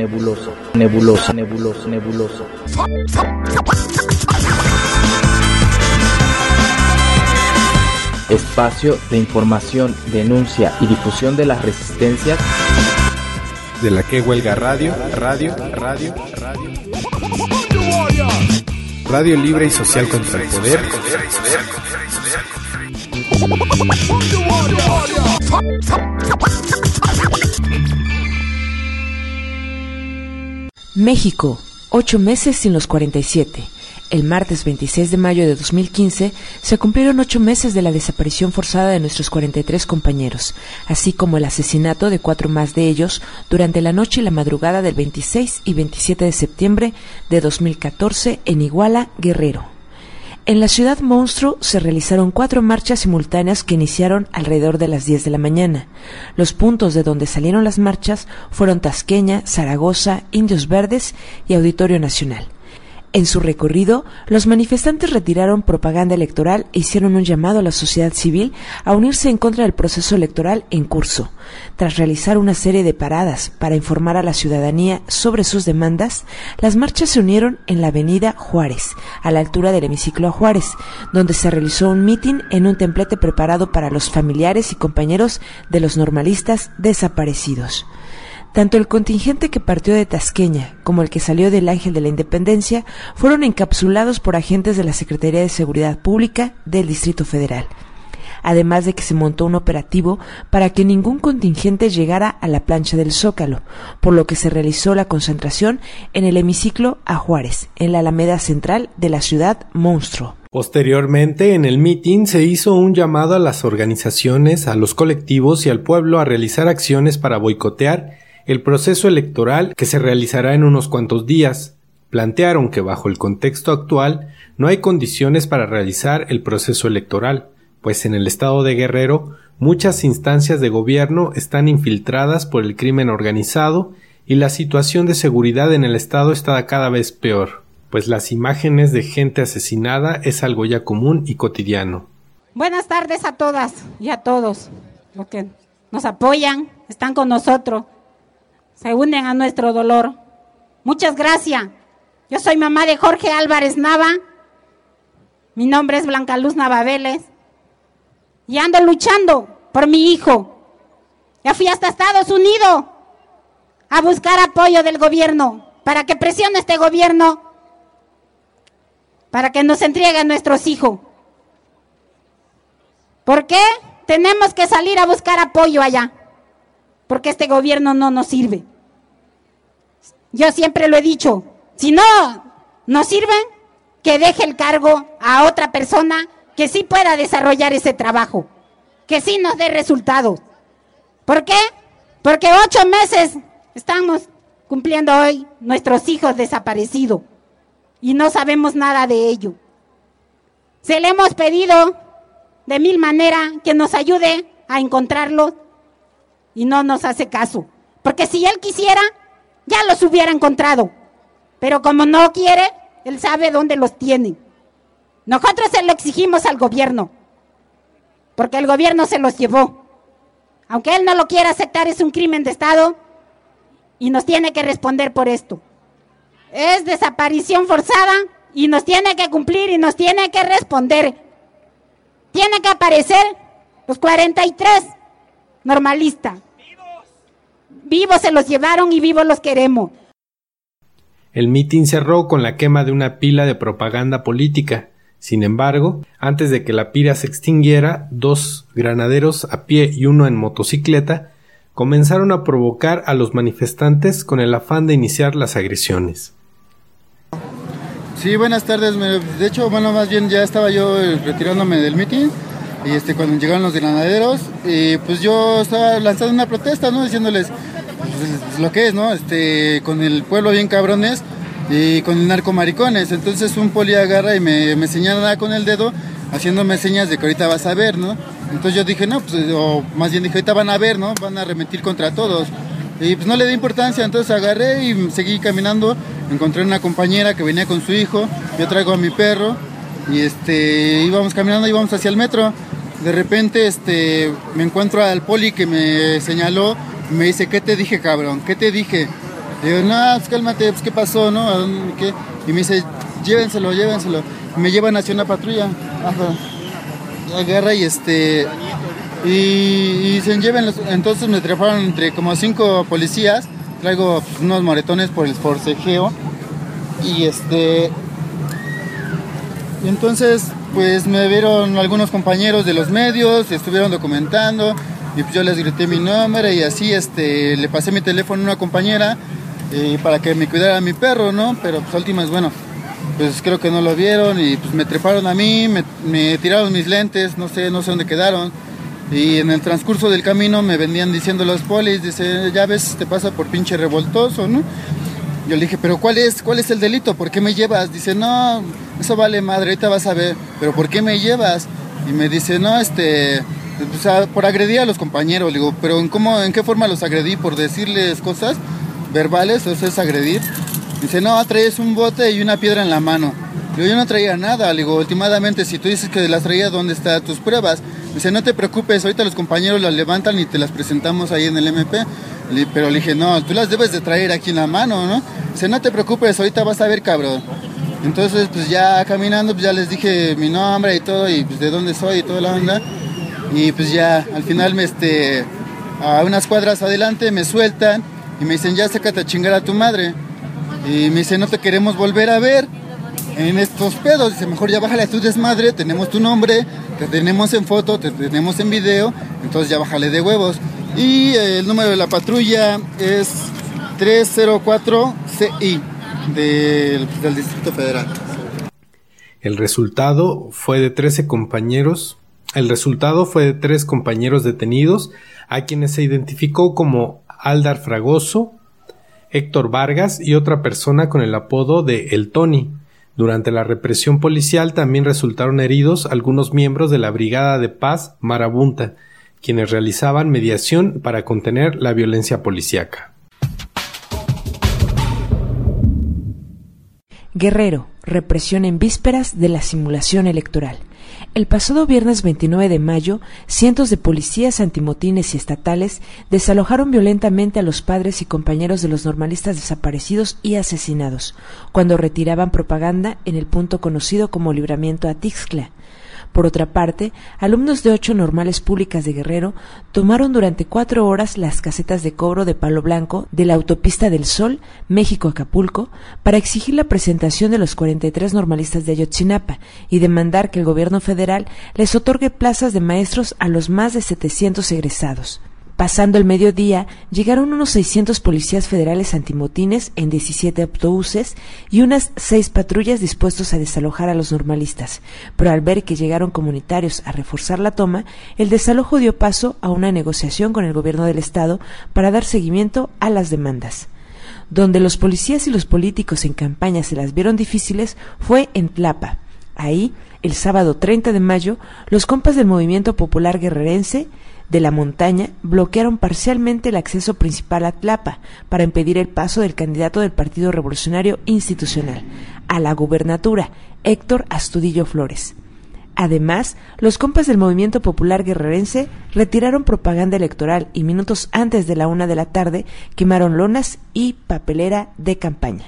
nebulosa, nebulosa, nebulosa, nebulosa. Espacio de información, denuncia y difusión de las resistencias de la que huelga radio libre y social contra el poder. México, 8 meses sin los 47. El martes 26 de mayo de 2015 se cumplieron 8 meses de la desaparición forzada de nuestros 43 compañeros, así como el asesinato de 4 más de ellos durante la noche y la madrugada del 26 y 27 de septiembre de 2014 en Iguala, Guerrero. En la ciudad monstruo se realizaron 4 marchas simultáneas que iniciaron alrededor de las 10 de la mañana. Los puntos de donde salieron las marchas fueron Tasqueña, Zaragoza, Indios Verdes y Auditorio Nacional. En su recorrido, los manifestantes retiraron propaganda electoral e hicieron un llamado a la sociedad civil a unirse en contra del proceso electoral en curso. Tras realizar una serie de paradas para informar a la ciudadanía sobre sus demandas, las marchas se unieron en la avenida Juárez, a la altura del hemiciclo a Juárez, donde se realizó un mitin en un templete preparado para los familiares y compañeros de los normalistas desaparecidos. Tanto el contingente que partió de Tasqueña como el que salió del Ángel de la Independencia fueron encapsulados por agentes de la Secretaría de Seguridad Pública del Distrito Federal, además de que se montó un operativo para que ningún contingente llegara a la plancha del Zócalo, por lo que se realizó la concentración en el hemiciclo a Juárez, en la Alameda Central de la ciudad monstruo. Posteriormente, en el mitin se hizo un llamado a las organizaciones, a los colectivos y al pueblo a realizar acciones para boicotear el proceso electoral que se realizará en unos cuantos días. Plantearon que bajo el contexto actual no hay condiciones para realizar el proceso electoral, pues en el estado de Guerrero muchas instancias de gobierno están infiltradas por el crimen organizado y la situación de seguridad en el estado está cada vez peor, pues las imágenes de gente asesinada es algo ya común y cotidiano. Buenas tardes a todas y a todos los que nos apoyan, están con nosotros, se unen a nuestro dolor. Muchas gracias. Yo soy mamá de Jorge Álvarez Nava. Mi nombre es Blanca Luz Nava Vélez. Y ando luchando por mi hijo. Ya fui hasta Estados Unidos a buscar apoyo del gobierno para que presione este gobierno para que nos entregue a nuestros hijos. ¿Por qué tenemos que salir a buscar apoyo allá? Porque este gobierno no nos sirve. Yo siempre lo he dicho, si no nos sirven, que deje el cargo a otra persona que sí pueda desarrollar ese trabajo, que sí nos dé resultados. ¿Por qué? Porque 8 meses estamos cumpliendo hoy nuestros hijos desaparecidos y no sabemos nada de ello. Se le hemos pedido de 1000 maneras que nos ayude a encontrarlos y no nos hace caso, porque si él quisiera, ya los hubiera encontrado, pero como no quiere, él sabe dónde los tiene. Nosotros se lo exigimos al gobierno, porque el gobierno se los llevó. Aunque él no lo quiera aceptar, es un crimen de Estado y nos tiene que responder por esto. Es desaparición forzada y nos tiene que cumplir y nos tiene que responder. Tiene que aparecer los 43 normalistas. Vivos se los llevaron y vivos los queremos. El mitin cerró con la quema de una pila de propaganda política. Sin embargo, antes de que la pira se extinguiera, 2 granaderos a pie y 1 en motocicleta comenzaron a provocar a los manifestantes con el afán de iniciar las agresiones. Sí, buenas tardes. De hecho, más bien ya estaba yo retirándome del mitin y cuando llegaron los granaderos, pues yo estaba lanzando una protesta, ¿no? Diciéndoles pues, lo que es, ¿no? Con el pueblo bien cabrones y con el narco maricones. Entonces un poli agarra y me señala con el dedo, haciéndome señas de que ahorita vas a ver, ¿no? Entonces yo dije, no, pues, o más bien dije, ahorita van a ver, ¿no? Van a arremetir contra todos. Y pues no le di importancia, entonces agarré y seguí caminando. Encontré una compañera que venía con su hijo, yo traigo a mi perro y íbamos caminando, íbamos hacia el metro. De repente me encuentro al poli que me señaló, me dice, ¿qué te dije, cabrón? ¿Qué te dije? Le digo, no, pues cálmate, pues qué pasó, ¿no? ¿A dónde, qué? Y me dice, llévenselo. Y me llevan hacia una patrulla. Agarra y dicen, llévenlos. Entonces me treparon entre como 5 policías. Traigo pues, unos moretones por el forcejeo. Y entonces pues me vieron algunos compañeros de los medios, estuvieron documentando y pues yo les grité mi nombre y así le pasé mi teléfono a una compañera para que me cuidara a mi perro, ¿no? Pero pues últimas, bueno, pues creo que no lo vieron y pues me treparon a mí, me tiraron mis lentes, no sé dónde quedaron. Y en el transcurso del camino me venían diciendo los polis, dice, ya ves, te pasa por pinche revoltoso, ¿no? Yo le dije, pero ¿cuál es el delito? ¿Por qué me llevas? Dice, no, eso vale madre, ahorita vas a ver, pero ¿por qué me llevas? Y me dice, no, o sea, por agredir a los compañeros. Le digo, pero ¿en qué forma los agredí? ¿Por decirles cosas verbales? ¿Eso es agredir? Dice, no, traes un bote y una piedra en la mano. Le digo, yo no traía nada. Le digo, últimamente, si tú dices que las traías, ¿dónde están tus pruebas? Dice, no te preocupes, ahorita los compañeros las levantan y te las presentamos ahí en el MP. Pero le dije, no, tú las debes de traer aquí en la mano, ¿no? Dice, no te preocupes, ahorita vas a ver, cabrón. Entonces, pues ya caminando, pues ya les dije mi nombre y todo, y pues de dónde soy y toda la onda. Y pues ya, al final, a unas cuadras adelante me sueltan y me dicen, ya sácate a chingar a tu madre. Y me dicen, no te queremos volver a ver en estos pedos. Dice, mejor ya bájale a tu desmadre, tenemos tu nombre, te tenemos en foto, te tenemos en video, entonces ya bájale de huevos. Y el número de la patrulla es 304CI del Distrito Federal. El resultado fue de 3 compañeros detenidos, a quienes se identificó como Aldar Fragoso, Héctor Vargas y otra persona con el apodo de El Tony. Durante la represión policial también resultaron heridos algunos miembros de la Brigada de Paz Marabunta, quienes realizaban mediación para contener la violencia policíaca. Guerrero, represión en vísperas de la simulación electoral. El pasado viernes 29 de mayo, cientos de policías antimotines y estatales desalojaron violentamente a los padres y compañeros de los normalistas desaparecidos y asesinados, cuando retiraban propaganda en el punto conocido como Libramiento Atixtla. Por otra parte, alumnos de 8 normales públicas de Guerrero tomaron durante 4 horas las casetas de cobro de Palo Blanco de la Autopista del Sol, México-Acapulco, para exigir la presentación de los 43 normalistas de Ayotzinapa y demandar que el gobierno federal les otorgue plazas de maestros a los más de 700 egresados. Pasando el mediodía, llegaron unos 600 policías federales antimotines en 17 autobuses y unas 6 patrullas dispuestos a desalojar a los normalistas, pero al ver que llegaron comunitarios a reforzar la toma, el desalojo dio paso a una negociación con el gobierno del estado para dar seguimiento a las demandas. Donde los policías y los políticos en campaña se las vieron difíciles fue en Tlapa. Ahí, el sábado 30 de mayo, los compas del Movimiento Popular Guerrerense de la Montaña bloquearon parcialmente el acceso principal a Tlapa para impedir el paso del candidato del Partido Revolucionario Institucional a la gubernatura, Héctor Astudillo Flores. Además, los compas del Movimiento Popular Guerrerense retiraron propaganda electoral y minutos antes de la 1 de la tarde quemaron lonas y papelera de campaña.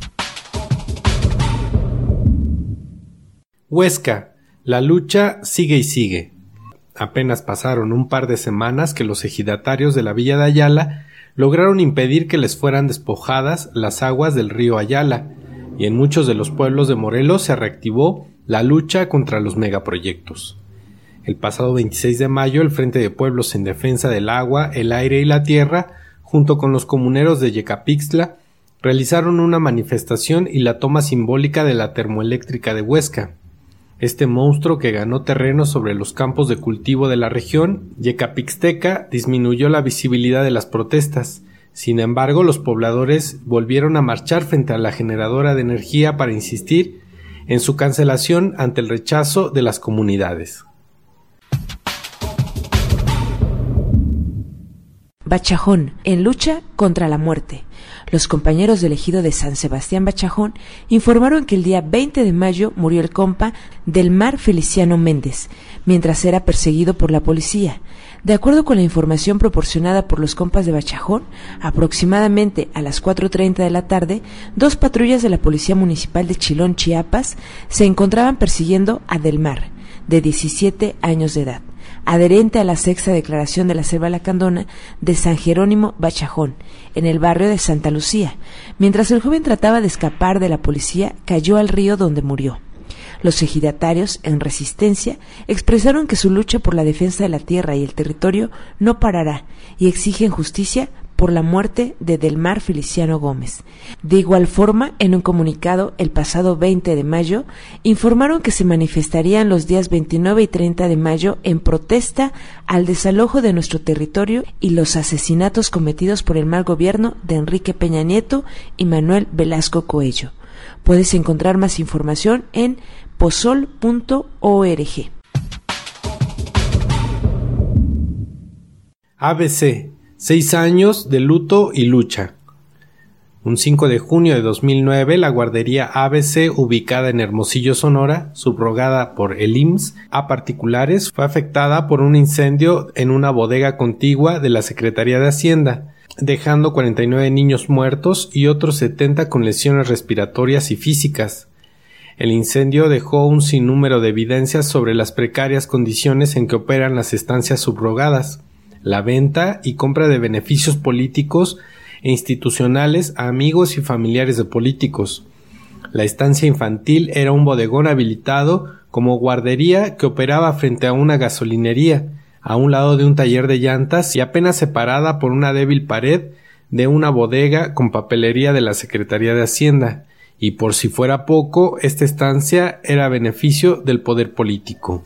Huesca, la lucha sigue y sigue. Apenas pasaron un par de semanas que los ejidatarios de la villa de Ayala lograron impedir que les fueran despojadas las aguas del río Ayala, y en muchos de los pueblos de Morelos se reactivó la lucha contra los megaproyectos. El pasado 26 de mayo, el Frente de Pueblos en Defensa del Agua, el Aire y la Tierra, junto con los comuneros de Yecapixtla, realizaron una manifestación y la toma simbólica de la termoeléctrica de Huesca. Este monstruo que ganó terreno sobre los campos de cultivo de la región yecapixteca disminuyó la visibilidad de las protestas. Sin embargo, los pobladores volvieron a marchar frente a la generadora de energía para insistir en su cancelación ante el rechazo de las comunidades. Bachajón, en lucha contra la muerte. Los compañeros del ejido de San Sebastián Bachajón informaron que el día 20 de mayo murió el compa Delmar Feliciano Méndez, mientras era perseguido por la policía. De acuerdo con la información proporcionada por los compas de Bachajón, aproximadamente a las 4:30 de la tarde, 2 patrullas de la Policía Municipal de Chilón, Chiapas, se encontraban persiguiendo a Delmar, de 17 años de edad, adherente a la sexta declaración de la Selva Lacandona de San Jerónimo Bachajón, en el barrio de Santa Lucía. Mientras el joven trataba de escapar de la policía, cayó al río donde murió. Los ejidatarios, en resistencia, expresaron que su lucha por la defensa de la tierra y el territorio no parará y exigen justicia por la muerte de Delmar Feliciano Gómez. De igual forma, en un comunicado el pasado 20 de mayo, informaron que se manifestarían los días 29 y 30 de mayo en protesta al desalojo de nuestro territorio y los asesinatos cometidos por el mal gobierno de Enrique Peña Nieto y Manuel Velasco Coello. Puedes encontrar más información en pozol.org. ABC, 6 años de luto y lucha. Un 5 de junio de 2009, la guardería ABC, ubicada en Hermosillo, Sonora, subrogada por el IMSS a particulares, fue afectada por un incendio en una bodega contigua de la Secretaría de Hacienda, dejando 49 niños muertos y otros 70 con lesiones respiratorias y físicas. El incendio dejó un sinnúmero de evidencias sobre las precarias condiciones en que operan las estancias subrogadas, la venta y compra de beneficios políticos e institucionales a amigos y familiares de políticos. La estancia infantil era un bodegón habilitado como guardería que operaba frente a una gasolinería, a un lado de un taller de llantas y apenas separada por una débil pared de una bodega con papelería de la Secretaría de Hacienda. Y por si fuera poco, esta estancia era a beneficio del poder político.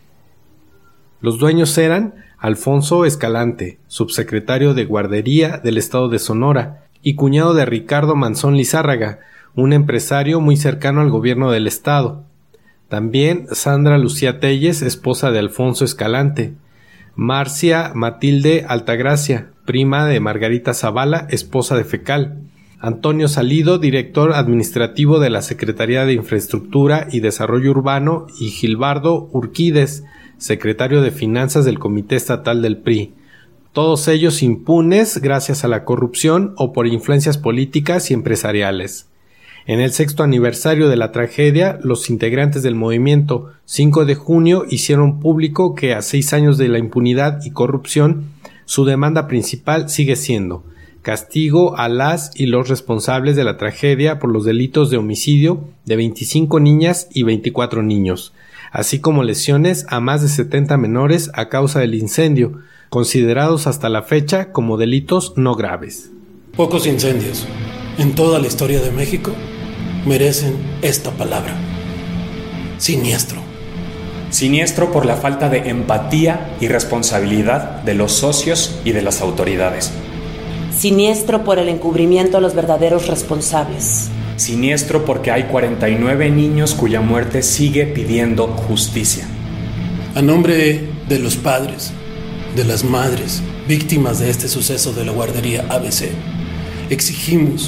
Los dueños eran Alfonso Escalante, subsecretario de Guardería del Estado de Sonora, y cuñado de Ricardo Manzón Lizárraga, un empresario muy cercano al gobierno del Estado. También Sandra Lucía Telles, esposa de Alfonso Escalante. Marcia Matilde Altagracia, prima de Margarita Zavala, esposa de Fecal. Antonio Salido, director administrativo de la Secretaría de Infraestructura y Desarrollo Urbano, y Gilbardo Urquídez, secretario de Finanzas del Comité Estatal del PRI. Todos ellos impunes gracias a la corrupción o por influencias políticas y empresariales. En el 6º aniversario de la tragedia, los integrantes del movimiento 5 de junio hicieron público que a 6 años de la impunidad y corrupción, su demanda principal sigue siendo castigo a las y los responsables de la tragedia por los delitos de homicidio de 25 niñas y 24 niños, así como lesiones a más de 70 menores a causa del incendio, considerados hasta la fecha como delitos no graves. Pocos incendios en toda la historia de México merecen esta palabra: siniestro. Siniestro por la falta de empatía y responsabilidad de los socios y de las autoridades. Siniestro por el encubrimiento a los verdaderos responsables. Siniestro porque hay 49 niños cuya muerte sigue pidiendo justicia. A nombre de los padres, de las madres, víctimas de este suceso de la guardería ABC, exigimos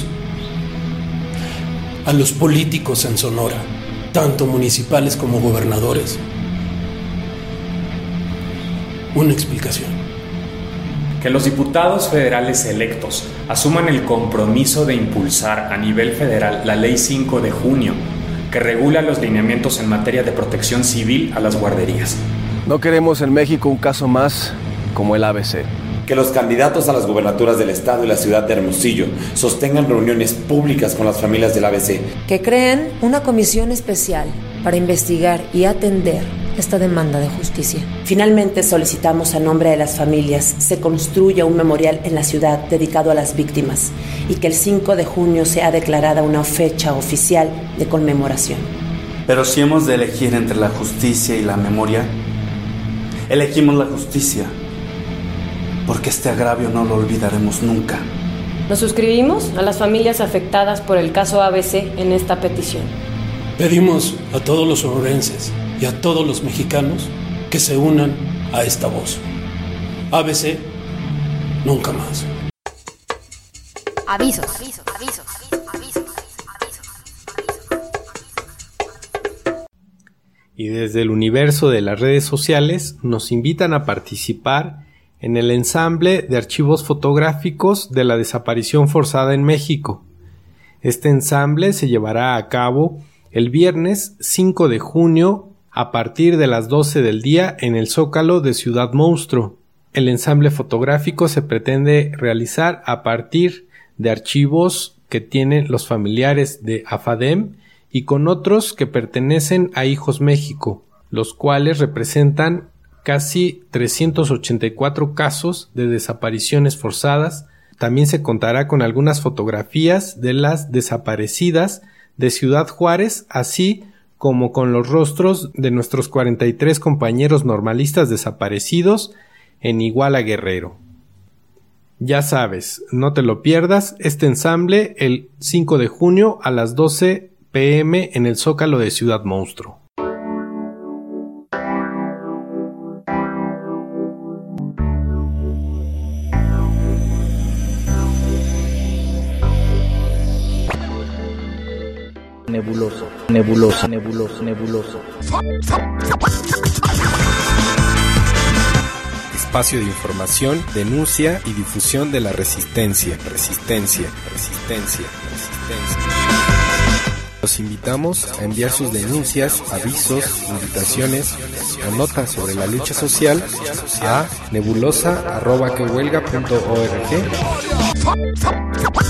a los políticos en Sonora, tanto municipales como gobernadores, una explicación. Que los diputados federales electos asuman el compromiso de impulsar a nivel federal la Ley 5 de junio, que regula los lineamientos en materia de protección civil a las guarderías. No queremos en México un caso más como el ABC. Que los candidatos a las gubernaturas del estado y la ciudad de Hermosillo sostengan reuniones públicas con las familias del ABC. Que creen una comisión especial para investigar y atender esta demanda de justicia. Finalmente solicitamos a nombre de las familias se construya un memorial en la ciudad dedicado a las víctimas y que el 5 de junio sea declarada una fecha oficial de conmemoración. Pero si hemos de elegir entre la justicia y la memoria, elegimos la justicia, porque este agravio no lo olvidaremos nunca. Nos suscribimos a las familias afectadas por el caso ABC en esta petición. Pedimos a todos los sonorenses y a todos los mexicanos que se unan a esta voz. ABC, nunca más. Avisos. Y desde el universo de las redes sociales nos invitan a participar en el ensamble de archivos fotográficos de la desaparición forzada en México. Este ensamble se llevará a cabo el viernes 5 de junio a partir de las 12 del día en el Zócalo de Ciudad Monstruo. El ensamble fotográfico se pretende realizar a partir de archivos que tienen los familiares de AFADEM y con otros que pertenecen a Hijos México, los cuales representan casi 384 casos de desapariciones forzadas. También se contará con algunas fotografías de las desaparecidas de Ciudad Juárez, así como con los rostros de nuestros 43 compañeros normalistas desaparecidos en Iguala Guerrero. Ya sabes, no te lo pierdas, este ensamble el 5 de junio a las 12 p.m. en el Zócalo de Ciudad Monstruo. Nebuloso. Espacio de información, denuncia y difusión de la resistencia. Los invitamos a enviar sus denuncias, avisos, invitaciones o notas sobre la lucha social a nebulosa@quehuelga.org.